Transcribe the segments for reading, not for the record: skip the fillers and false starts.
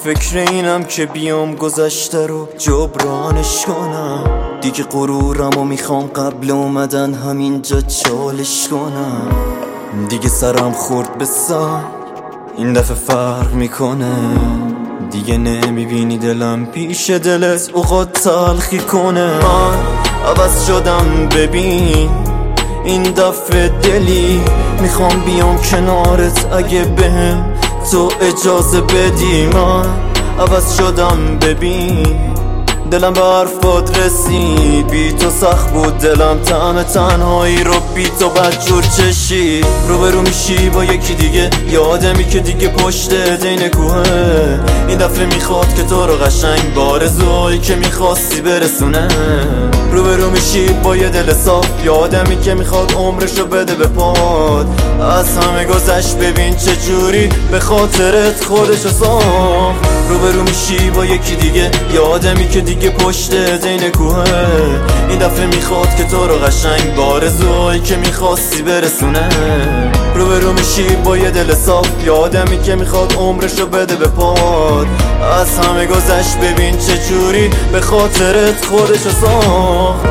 فکر اینم که بیام گذشته رو جبرانش کنم. دیگه غرورم و میخوام قبل اومدن همینجا چالش کنم. دیگه سرم خورد به سر، این دفعه فرق میکنه. دیگه نمیبینی دلم پیش دلت اوقات تلخی کنه. من عوض شدم ببین این دفعه دلی، میخوام بیام کنارت اگه بهم تو اجازه بدی. من عوض شدم ببین، دلم به حرفات رسید. بی تو سخت بود دلم، طعم تنهایی رو بی تو بدجور چشید. روبرو میشی با یکی دیگه، یه آدمی که دیگه پشت دین کوهه. این دفعه میخواد که تو رو قشنگ با آرزوهایی که میخواستی برسونه. روبرو میشی با یه دل صاف، یه آدمی که میخواد عمرشو بده به پاد. از همه گذشت ببین چه جوری به خاطرت خودشو ساخت. روبرو میشی با یکی دیگه، یه آدمی که دیگه پشت دین کوهه. این دفعه میخواد که تو رو قشنگ با آرزوهایی که میخواستی برسونه. روبرو میشی با یه دل صاف، یه آدمی که میخواد عمرشو بده به پاد. از همه گذشت ببین چه جوری به خاطرت خودشو ساخت.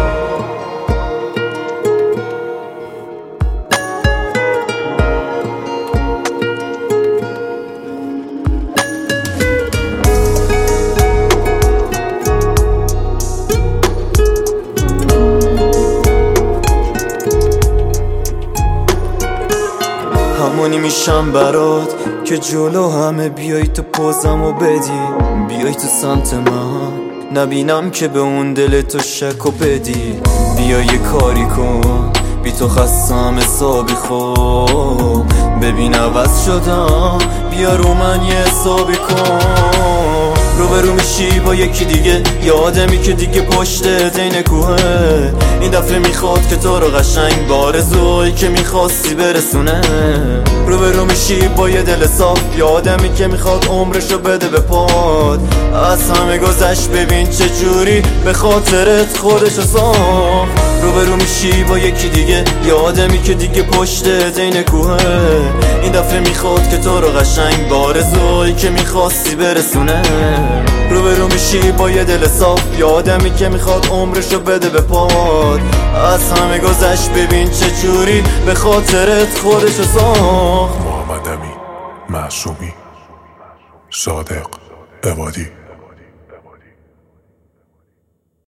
همونی میشم برات که جلو همه بیای تو پوزمو بدی. بیای تو سمت من نبینم که به اون دل تو شک و بدی. بیای یه کاری کن، بی تو خستم حسابی خوب. ببین عوض شدم، بیا رو من یه حسابی کن. روبرو میشی با یکی دیگه، یه آدمی که دیگه پشت دین کوهه. این دفعه میخواد که تو رو قشنگ با آرزوهایی که میخواستی برسونه. روبرو میشی با یه دل صاف، یه آدمی که میخواد عمرشو بده به پاد. از همه گذشت ببین چه جوری به خاطرت خودشو ساخت. روبرو میشی با یکی دیگه، یه آدمی که دیگه پشت دین کوهه. این دفعه میخواد که تو رو قشنگ با آرزوهایی که میخواستی برسونه. روبرو میشی با یه دل صاف، یه آدمی که میخواد عمرشو بده به پاد. از همه گذشت ببین چه جوری به خاطرت خودشو ساخت. محمد امین، معصومی، صادق، عبادی.